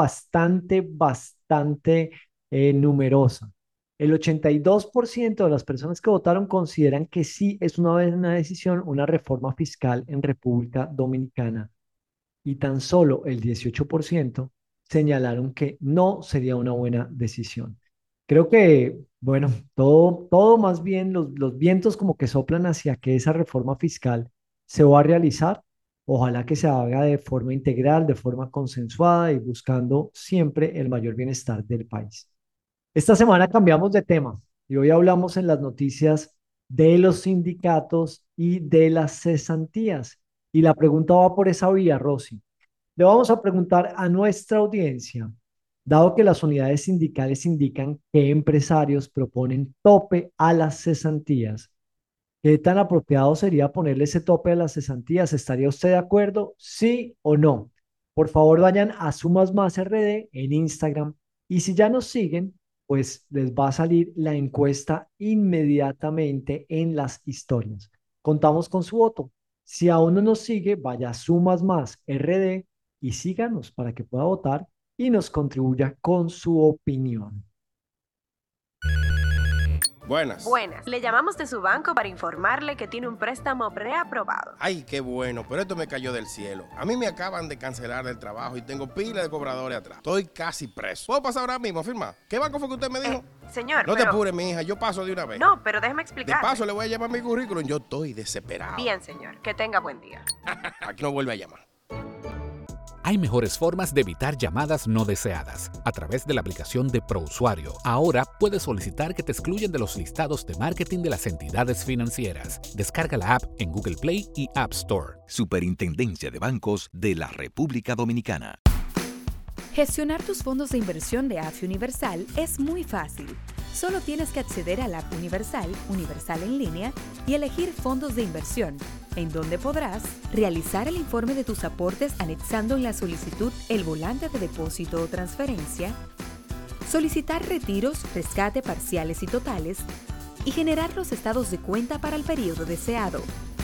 bastante numerosa. El 82% de las personas que votaron consideran que sí es una buena decisión una reforma fiscal en República Dominicana y tan solo el 18% señalaron que no sería una buena decisión. Creo que, bueno, todo más bien los vientos como que soplan hacia que esa reforma fiscal se va a realizar. Ojalá que se haga de forma integral, de forma consensuada y buscando siempre el mayor bienestar del país. Esta semana cambiamos de tema y hoy hablamos en las noticias de los sindicatos y de las cesantías. Y la pregunta va por esa vía, Rosy. Le vamos a preguntar a nuestra audiencia, dado que las unidades sindicales indican que empresarios proponen tope a las cesantías, ¿qué tan apropiado sería ponerle ese tope a las cesantías? ¿Estaría usted de acuerdo? ¿Sí o no? Por favor, vayan a Sumas Más RD en Instagram y si ya nos siguen, pues les va a salir la encuesta inmediatamente en las historias. Contamos con su voto. Si aún no nos sigue, vaya a Sumas Más RD y síganos para que pueda votar y nos contribuya con su opinión. Buenas. Buenas. Le llamamos de su banco para informarle que tiene un préstamo preaprobado. Ay, qué bueno, pero esto me cayó del cielo. A mí me acaban de cancelar el trabajo y tengo pila de cobradores atrás. Estoy casi preso. ¿Puedo pasar ahora mismo a firmar? ¿Qué banco fue que usted me dijo? Señor, No te apures, mi hija, yo paso de una vez. No, pero déjeme De explicar. paso le voy a llamar mi currículum, yo estoy desesperado. Bien, señor, que tenga buen día. Aquí no vuelve a llamar. Hay mejores formas de evitar llamadas no deseadas. A través de la aplicación de ProUsuario, ahora puedes solicitar que te excluyan de los listados de marketing de las entidades financieras. Descarga la app en Google Play y App Store. Superintendencia de Bancos de la República Dominicana. Gestionar tus fondos de inversión de AFI Universal es muy fácil. Solo tienes que acceder a la app Universal, Universal en línea, y elegir fondos de inversión, en donde podrás realizar el informe de tus aportes anexando en la solicitud el volante de depósito o transferencia, solicitar retiros, rescate parciales y totales, y generar los estados de cuenta para el periodo deseado.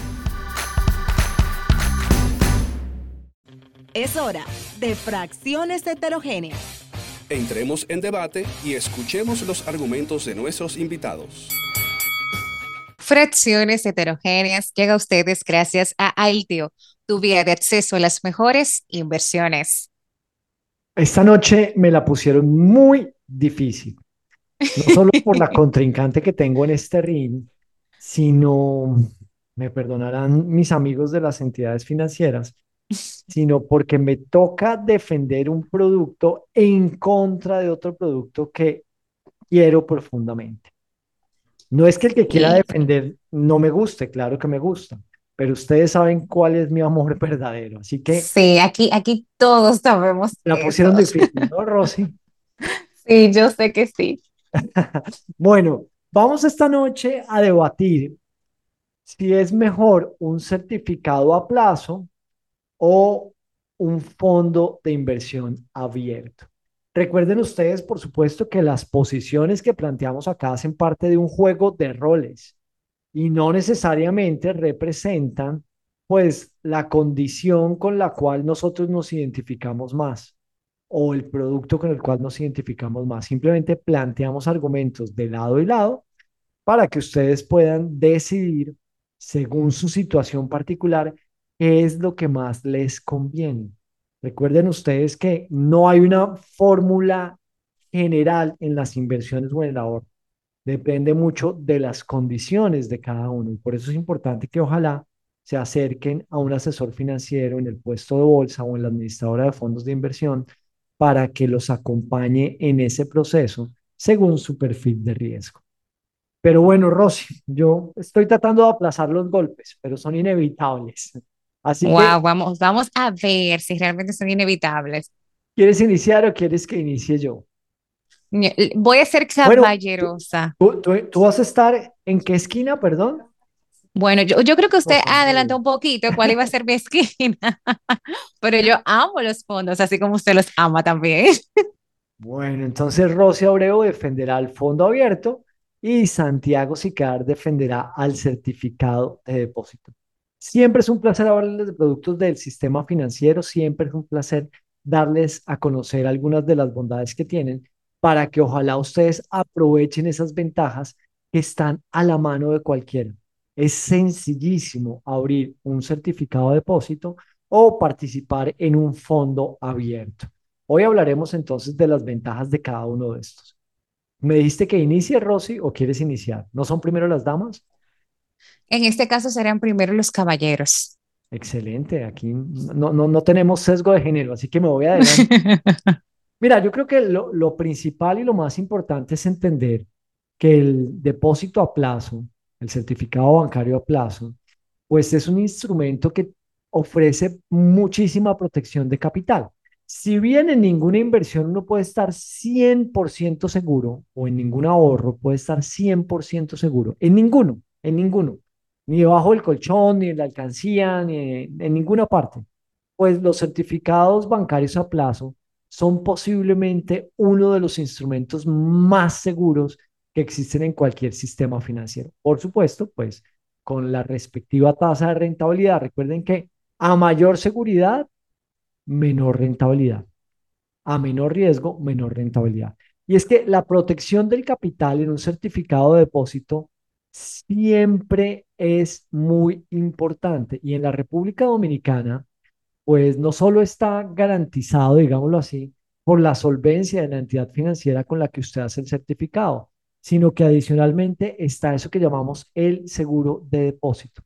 Es hora de Fracciones Heterogéneas. Entremos en debate y escuchemos los argumentos de nuestros invitados. Fracciones heterogéneas llega a ustedes gracias a Altio, tu vía de acceso a las mejores inversiones. Esta noche me la pusieron muy difícil, no solo por la contrincante que tengo en este ring, sino, me perdonarán mis amigos de las entidades financieras, sino porque me toca defender un producto en contra de otro producto que quiero profundamente. No es que el que quiera defender no me guste, claro que me gusta, pero ustedes saben cuál es mi amor verdadero, así que... Sí, aquí todos sabemos la eso. pusieron difícil, ¿no, Rosy? Sí, yo sé que sí. Bueno, vamos esta noche a debatir si es mejor un certificado a plazo o un fondo de inversión abierto. Recuerden ustedes, por supuesto, que las posiciones que planteamos acá hacen parte de un juego de roles y no necesariamente representan, pues, la condición con la cual nosotros nos identificamos más o el producto con el cual nos identificamos más. Simplemente planteamos argumentos de lado y lado para que ustedes puedan decidir, según su situación particular, qué es lo que más les conviene. Recuerden ustedes que no hay una fórmula general en las inversiones o en el ahorro. Depende mucho de las condiciones de cada uno y por eso es importante que ojalá se acerquen a un asesor financiero en el puesto de bolsa o en la administradora de fondos de inversión para que los acompañe en ese proceso según su perfil de riesgo. Pero bueno, Rosy, yo estoy tratando de aplazar los golpes, pero son inevitables. Así que, Wow, vamos a ver si realmente son inevitables. ¿quieres iniciar o quieres que inicie yo? Voy a ser Bueno, caballerosa. ¿tú vas a estar en qué esquina, perdón? Bueno, yo creo que usted Los fondos. adelantó un poquito cuál iba a ser mi esquina, pero yo amo los fondos, así como usted los ama también. Bueno, entonces Rosy Abreu defenderá el fondo abierto y Santiago Sicar defenderá al certificado de depósito. Siempre es un placer hablarles de productos del sistema financiero, siempre es un placer darles a conocer algunas de las bondades que tienen para que ojalá ustedes aprovechen esas ventajas que están a la mano de cualquiera. Es sencillísimo abrir un certificado de depósito o participar en un fondo abierto. Hoy hablaremos entonces de las ventajas de cada uno de estos. ¿Me dijiste que inicie, Rosy, o quieres iniciar? ¿No son primero las damas? En este caso serán primero los caballeros. Excelente, aquí no tenemos sesgo de género, así que me voy adelante. Mira, yo creo que lo principal y lo más importante es entender que el depósito a plazo, el certificado bancario a plazo, pues es un instrumento que ofrece muchísima protección de capital. Si bien en ninguna inversión uno puede estar 100% seguro, o en ningún ahorro puede estar 100% seguro, en ninguno, ni debajo del colchón, ni en la alcancía, ni en ninguna parte, pues los certificados bancarios a plazo son posiblemente uno de los instrumentos más seguros que existen en cualquier sistema financiero. Por supuesto, pues con la respectiva tasa de rentabilidad. Recuerden que a mayor seguridad, menor rentabilidad. A menor riesgo, menor rentabilidad. Y es que la protección del capital en un certificado de depósito siempre es muy importante. Y en la República Dominicana, pues no solo está garantizado, digámoslo así, por la solvencia de la entidad financiera con la que usted hace el certificado, sino que adicionalmente está eso que llamamos el seguro de depósito,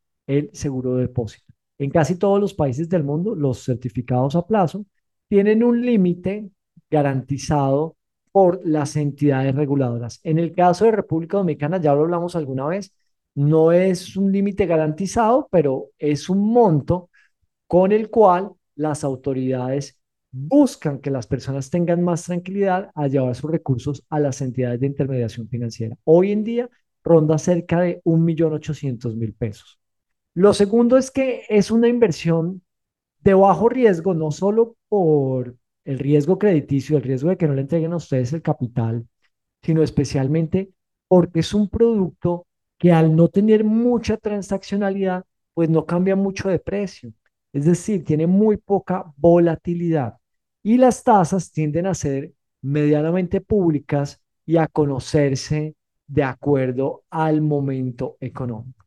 el seguro de depósito. En casi todos los países del mundo, los certificados a plazo tienen un límite garantizado por las entidades reguladoras. En el caso de República Dominicana, ya lo hablamos alguna vez, no es un límite garantizado, pero es un monto con el cual las autoridades buscan que las personas tengan más tranquilidad al llevar sus recursos a las entidades de intermediación financiera. Hoy en día ronda cerca de 1.800.000 pesos. Lo segundo es que es una inversión de bajo riesgo, no solo por el riesgo crediticio, el riesgo de que no le entreguen a ustedes el capital, sino especialmente porque es un producto que al no tener mucha transaccionalidad, pues no cambia mucho de precio. Es decir, tiene muy poca volatilidad y las tasas tienden a ser medianamente públicas y a conocerse de acuerdo al momento económico.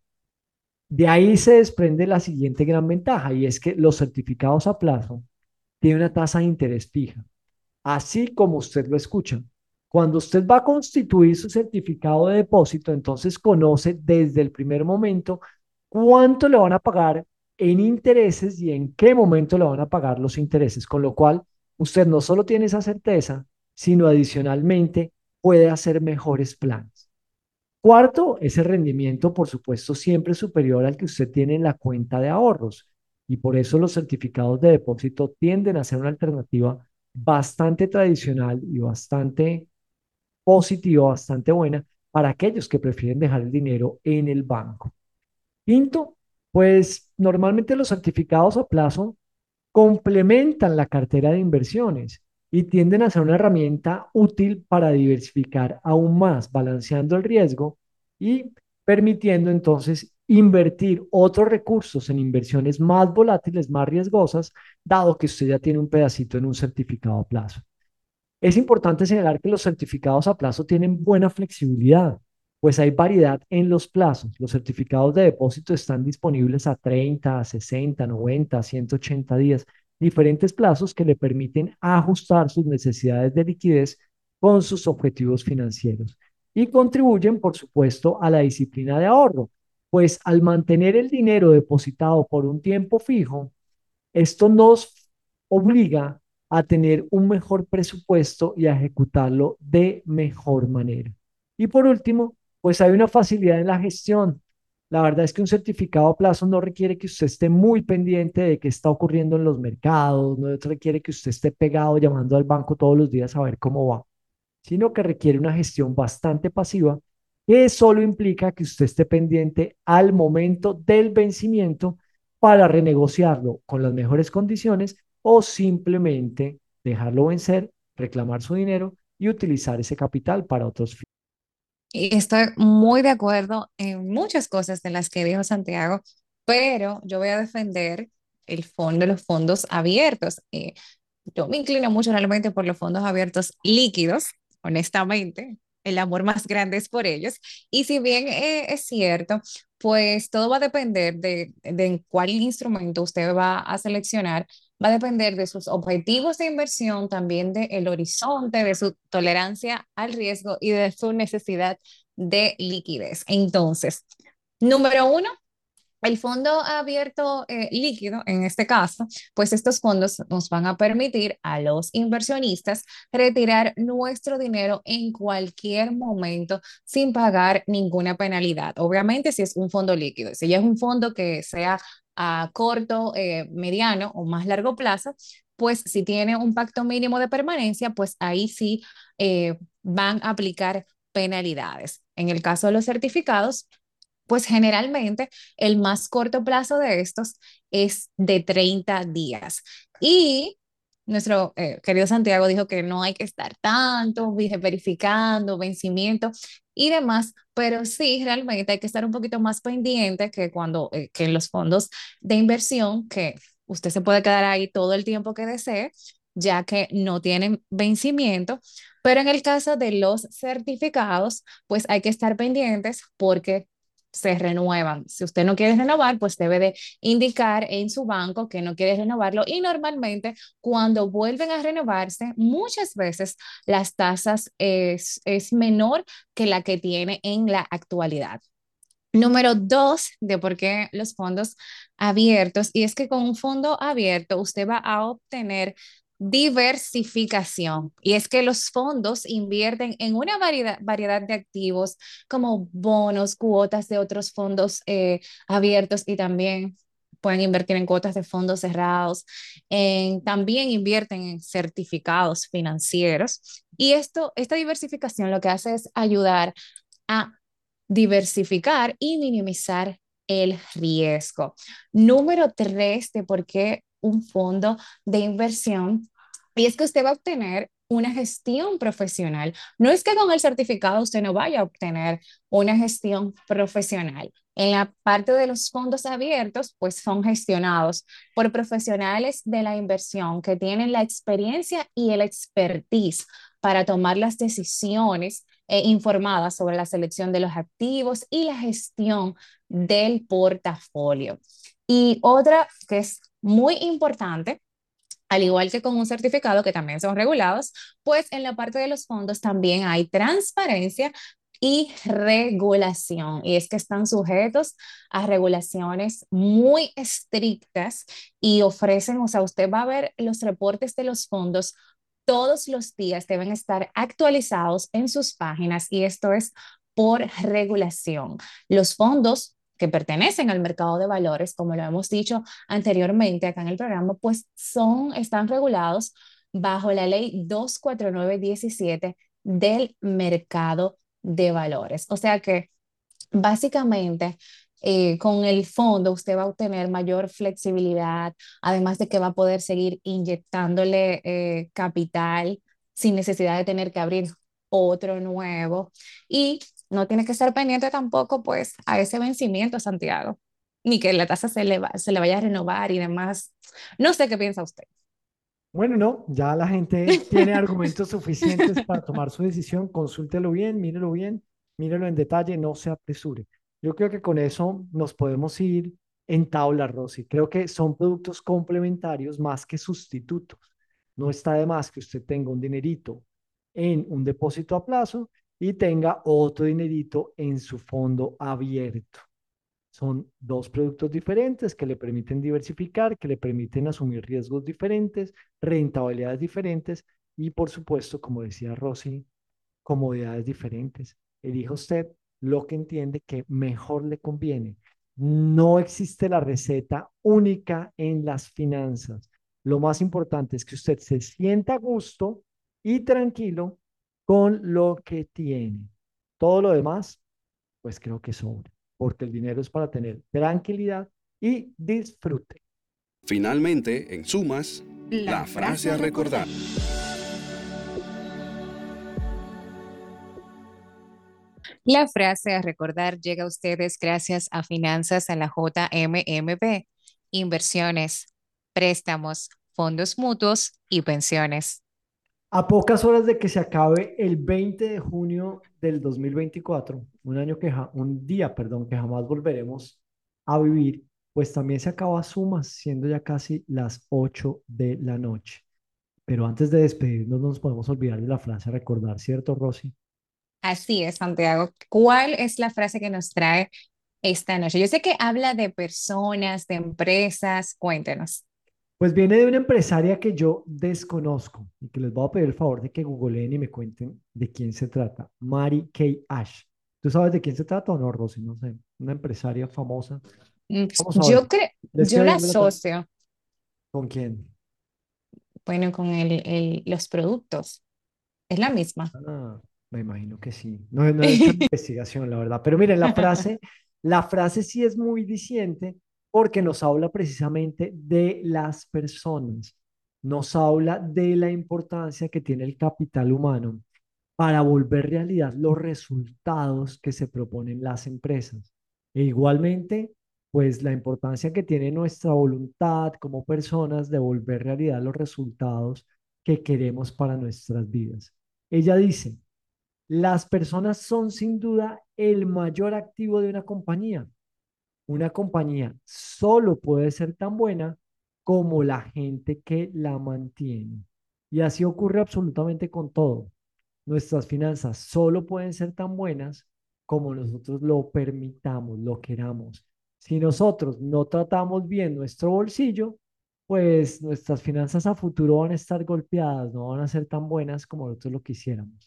De ahí se desprende la siguiente gran ventaja y es que los certificados a plazo tienen una tasa de interés fija, así como usted lo escucha. Cuando usted va a constituir su certificado de depósito, entonces conoce desde el primer momento cuánto le van a pagar en intereses y en qué momento le van a pagar los intereses, con lo cual usted no solo tiene esa certeza, sino adicionalmente puede hacer mejores planes. Cuarto, ese rendimiento, por supuesto, siempre superior al que usted tiene en la cuenta de ahorros. Y por eso los certificados de depósito tienden a ser una alternativa bastante tradicional y bastante positiva, bastante buena para aquellos que prefieren dejar el dinero en el banco. Quinto, pues normalmente los certificados a plazo complementan la cartera de inversiones y tienden a ser una herramienta útil para diversificar aún más, balanceando el riesgo y permitiendo entonces invertir otros recursos en inversiones más volátiles, más riesgosas, dado que usted ya tiene un pedacito en un certificado a plazo. Es importante señalar que los certificados a plazo tienen buena flexibilidad, pues hay variedad en los plazos. Los certificados de depósito están disponibles a 30, a 60, 90, 180 días, diferentes plazos que le permiten ajustar sus necesidades de liquidez con sus objetivos financieros y contribuyen, por supuesto, a la disciplina de ahorro, pues al mantener el dinero depositado por un tiempo fijo, esto nos obliga a tener un mejor presupuesto y a ejecutarlo de mejor manera. Y por último, pues hay una facilidad en la gestión. La verdad es que un certificado a plazo no requiere que usted esté muy pendiente de qué está ocurriendo en los mercados, no requiere que usted esté pegado llamando al banco todos los días a ver cómo va, sino que requiere una gestión bastante pasiva que solo implica que usted esté pendiente al momento del vencimiento para renegociarlo con las mejores condiciones o simplemente dejarlo vencer, reclamar su dinero y utilizar ese capital para otros fines. Y estoy muy de acuerdo en muchas cosas de las que dijo Santiago, pero yo voy a defender el fondo, los fondos abiertos. Yo me inclino mucho realmente por los fondos abiertos líquidos, honestamente. El amor más grande es por ellos. Y si bien es cierto, pues todo va a depender de cuál instrumento usted va a seleccionar, va a depender de sus objetivos de inversión, también del horizonte, de su tolerancia al riesgo y de su necesidad de liquidez. Entonces, número uno, el fondo abierto líquido, en este caso, pues estos fondos nos van a permitir a los inversionistas retirar nuestro dinero en cualquier momento sin pagar ninguna penalidad. Obviamente, si es un fondo líquido, si ya es un fondo que sea a corto, mediano o más largo plazo, pues si tiene un pacto mínimo de permanencia, pues ahí sí van a aplicar penalidades. En el caso de los certificados, pues generalmente el más corto plazo de estos es de 30 días. Y nuestro querido Santiago dijo que no hay que estar tanto verificando vencimiento y demás, pero sí, realmente hay que estar un poquito más pendiente que cuando que en los fondos de inversión, que usted se puede quedar ahí todo el tiempo que desee, ya que no tienen vencimiento. Pero en el caso de los certificados, pues hay que estar pendientes porque se renuevan. Si usted no quiere renovar, pues debe de indicar en su banco que no quiere renovarlo y normalmente cuando vuelven a renovarse, muchas veces las tasas es menor que la que tiene en la actualidad. Número dos, de por qué los fondos abiertos, y es que con un fondo abierto usted va a obtener diversificación. Y es que los fondos invierten en una variedad de activos como bonos, cuotas de otros fondos abiertos y también pueden invertir en cuotas de fondos cerrados. También invierten en certificados financieros. Y esta diversificación lo que hace es ayudar a diversificar y minimizar el riesgo. Número tres, de por qué un fondo de inversión, y es que usted va a obtener una gestión profesional. No es que con el certificado usted no vaya a obtener una gestión profesional. En la parte de los fondos abiertos, pues son gestionados por profesionales de la inversión que tienen la experiencia y el expertise para tomar las decisiones informadas sobre la selección de los activos y la gestión del portafolio. Y otra que es muy importante, al igual que con un certificado que también son regulados, pues en la parte de los fondos también hay transparencia y regulación. Y es que están sujetos a regulaciones muy estrictas y ofrecen, o sea, usted va a ver los reportes de los fondos todos los días, deben estar actualizados en sus páginas y esto es por regulación. Los fondos que pertenecen al mercado de valores, como lo hemos dicho anteriormente acá en el programa, pues están regulados bajo la ley 24917 del mercado de valores. O sea que básicamente con el fondo usted va a obtener mayor flexibilidad, además de que va a poder seguir inyectándole capital sin necesidad de tener que abrir otro nuevo y no tiene que estar pendiente tampoco pues a ese vencimiento, Santiago, ni que la tasa se le vaya a renovar y demás. No sé qué piensa usted. Bueno, no, ya la gente tiene argumentos suficientes para tomar su decisión. Consúltelo bien, mírelo en detalle, no se apresure. Yo creo que con eso nos podemos ir en tabla, Rosy. Creo que son productos complementarios más que sustitutos. No está de más que usted tenga un dinerito en un depósito a plazo y tenga otro dinerito en su fondo abierto. Son dos productos diferentes que le permiten diversificar, que le permiten asumir riesgos diferentes, rentabilidades diferentes y, por supuesto, como decía Rosy, comodidades diferentes. Elija usted lo que entiende que mejor le conviene. No existe la receta única en las finanzas. Lo más importante es que usted se sienta a gusto y tranquilo con lo que tiene. Todo lo demás, pues creo que sobra, porque el dinero es para tener tranquilidad y disfrute. Finalmente, en sumas, la frase a recordar. La frase a recordar llega a ustedes gracias a Finanzas a la JMMB, inversiones, préstamos, fondos mutuos y pensiones. A pocas horas de que se acabe el 20 de junio del 2024, un día, perdón, que jamás volveremos a vivir, pues también se acaba Sumas, siendo ya casi las 8 de la noche. Pero antes de despedirnos, no nos podemos olvidar de la frase a recordar, ¿cierto, Rosy? Así es, Santiago. ¿Cuál es la frase que nos trae esta noche? Yo sé que habla de personas, de empresas. Cuéntenos. Pues viene de una empresaria que yo desconozco y que les voy a pedir el favor de que googleen y me cuenten de quién se trata. Mary Kay Ash. ¿Tú sabes de quién se trata o no, Rosy? No sé. Una empresaria famosa. Vamos a ver. Yo la asocio. ¿Con quién? Bueno, con los productos. Es la misma. Me imagino que sí. No he hecho investigación, la verdad. Pero miren, la frase sí es muy diciente porque nos habla precisamente de las personas. Nos habla de la importancia que tiene el capital humano para volver realidad los resultados que se proponen las empresas. E igualmente, pues la importancia que tiene nuestra voluntad como personas de volver realidad los resultados que queremos para nuestras vidas. Ella dice, las personas son sin duda el mayor activo de una compañía. Una compañía solo puede ser tan buena como la gente que la mantiene. Y así ocurre absolutamente con todo. Nuestras finanzas solo pueden ser tan buenas como nosotros lo permitamos, lo queramos. Si nosotros no tratamos bien nuestro bolsillo, pues nuestras finanzas a futuro van a estar golpeadas, no van a ser tan buenas como nosotros lo quisiéramos.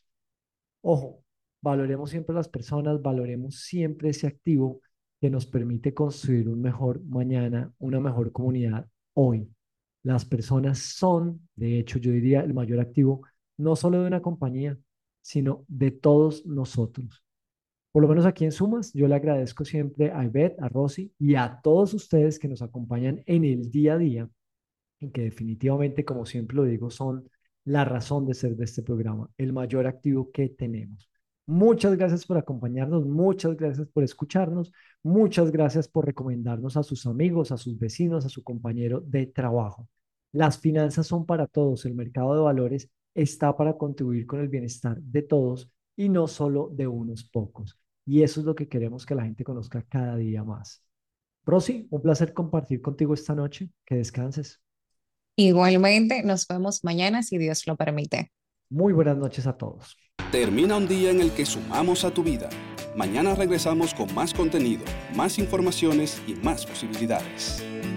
Ojo, valoremos siempre a las personas, valoremos siempre ese activo que nos permite construir un mejor mañana, una mejor comunidad hoy. Las personas son, de hecho, yo diría el mayor activo, no solo de una compañía, sino de todos nosotros. Por lo menos aquí en Sumas, yo le agradezco siempre a Ivette, a Rosy y a todos ustedes que nos acompañan en el día a día y que definitivamente, como siempre lo digo, son la razón de ser de este programa, el mayor activo que tenemos. Muchas gracias por acompañarnos, muchas gracias por escucharnos, muchas gracias por recomendarnos a sus amigos, a sus vecinos, a su compañero de trabajo. Las finanzas son para todos, el mercado de valores está para contribuir con el bienestar de todos y no solo de unos pocos. Y eso es lo que queremos que la gente conozca cada día más. Rosy, un placer compartir contigo esta noche. Que descanses. Igualmente, nos vemos mañana si Dios lo permite. Muy buenas noches a todos. Termina un día en el que sumamos a tu vida. Mañana regresamos con más contenido, más informaciones y más posibilidades.